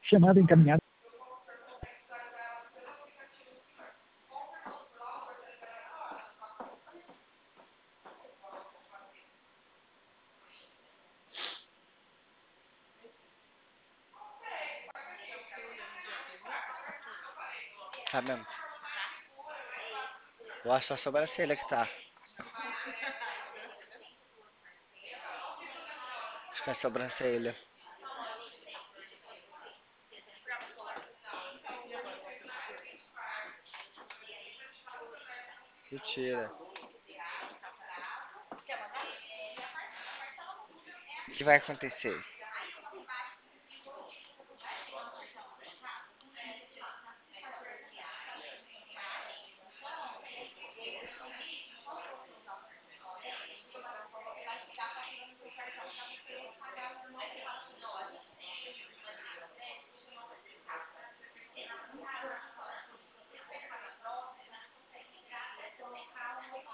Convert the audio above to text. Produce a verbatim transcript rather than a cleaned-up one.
Chamada encaminhada. Tá mesmo? Eu acho só a sobrancelha que tá. Acho que é a sobrancelha. Mentira. O que vai acontecer?